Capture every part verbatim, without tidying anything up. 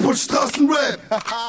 Ruhrpott-Straßenrap.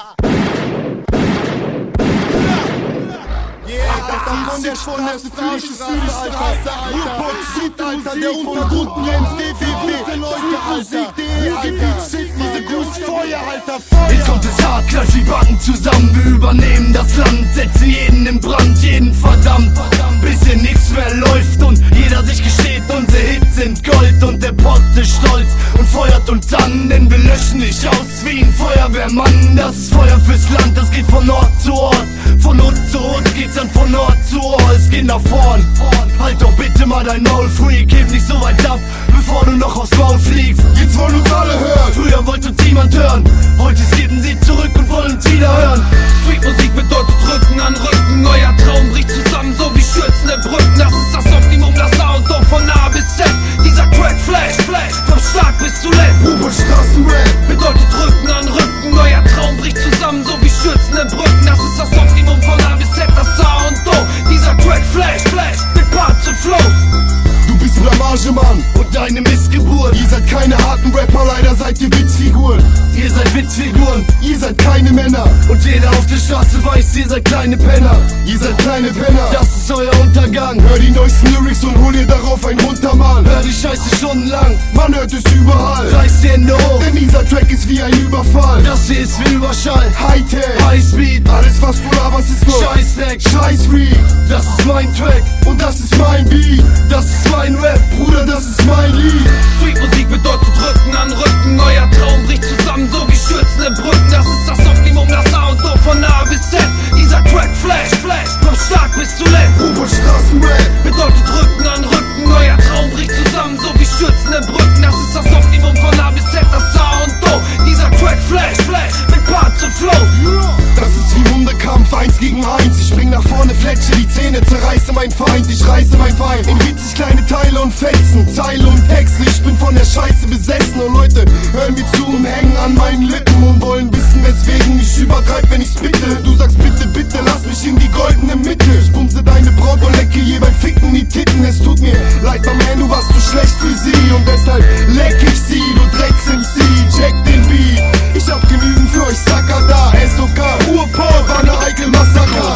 Alter, von der Straße, fühl ich es, Alter. Ruhrpott, Shit, Alter, der Untergrund brennt. w w w punkt Musik punkt de, Alter. Shit, diese Gruß, Feuer, Alter, Feuer. Jetzt kommt es hart, klatsch die Backen zusammen. Wir übernehmen das Land, setzen jeden in Brand, jeden verdammt. Bis hier nichts mehr läuft und jeder sich gesteht, unsere Hits sind Gold und der Pott ist stolz und feuert uns an, denn wir löschen nicht aus wie ein Feuerwehrmann. Das ist Feuer fürs Land, das geht von Ort zu Ort, von Ort zu Ort geht's dann von Ort zu Ort, es geht nach vorn. Halt doch bitte mal dein Maul, Freak, heb nicht so weit ab, bevor du noch aufs Maul fliegst. Jetzt wollen uns alle hören. Früher wollte uns niemand hören, heute skippen sie zurück und wollen uns wieder hören. Streetmusik bedeutet Rücken an Rücken, euer Traum bricht zusammen, so wie schützende Brücken. Das ist das Optimum, das Sound, doch von A bis Z. Dieser Track flash, flash, vom Start bis zuletzt. Ruhrpott-Straßenrap bedeutet Rücken an Rücken, euer Traum bricht zusammen, so wie schützende Brücken. Das ist das Optimum von A bis Z, das Sound, doch dieser Track flash, flash, mit Parts und Flows. Du bist Blamage, Mann, Und deine Missgeburt, ihr seid keine harten Rapper, leider seid ihr Witzfiguren. ihr seid Witzfiguren Ihr seid keine Männer, und jeder auf der Straße weiß, ihr seid kleine Penner. ihr seid kleine Penner. Das ist euer Untergang. Hör die neuesten Lyrics und hol dir darauf ein runter, Mann. Hör die Scheiße stundenlang, Man hört es überall, reiß die Hände hoch. denn dieser Track ist wie ein Überfall. Das hier ist wie Überschall, Hightech, Highspeed, alles was du laberst ist nur Scheißdreck. Scheiß-Freak. Das ist mein Track, Und das ist mein Beat, das ist mein Rap. Bruder, das ist mein Lied. Streetmusik bedeutet Rücken an Rücken, euer Traum bricht zusammen, so wie schützende Brücken. Das ist das Optimum, das Sound, doch von A bis Z. Dieser Track flash, flash, vom Start bis zuletzt. Ruhrpott-Straßenrap Bedeutet Rücken an Rücken, euer Traum bricht zusammen, so wie schützende Brücken. Das ist das Optimum von A bis Z, das Sound, doch dieser Track flash, flash, mit Parts und Flows. Das ist wie Hundekampf, eins gegen eins. Ich spring nach vorne, fletsche die Zähne, zerreiße mein Feind. Ich reiße mein Feind in witzig kleine Teile und Fetzen, Zeile und Texte. Ich bin von der Scheiße besessen und Leute hören mir zu und hängen an meinen Lippen und wollen wissen, weswegen ich übertreib, wenn ich spitte. Du sagst bitte, bitte, lass mich in die goldene Mitte. Ich bumse deine Braut und lecke je beim Ficken die Titten. Es tut mir leid, my man, du warst zu schlecht für sie und deshalb leck ich sie, du Drecks-M C. Check den Beat, ich hab genügend für euch Sacker da. S O K, Ruhrpott, war ne Eikel Massaker.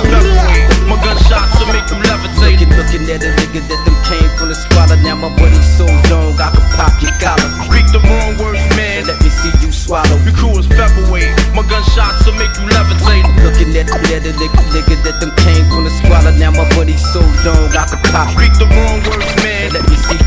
My gunshots will make them levitate. Looking, looking at a nigga that them came from the squalor. Now my body's so long, I could pop your collar. Speak the wrong words, man. Let me see you swallow. Your crew is featherweight. My gunshots will make you levitate. Looking at, at a nigga, nigga that them came from the squalor. Now my body's so long, I could pop. Speak the wrong words, man. Let me see